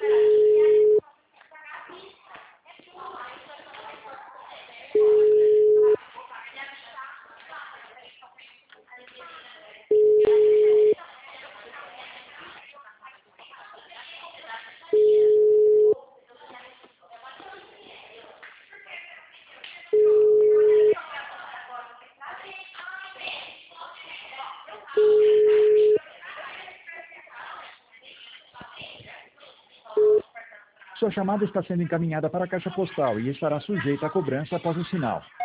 Sua chamada está sendo encaminhada para a caixa postal e estará sujeita a cobrança após o sinal.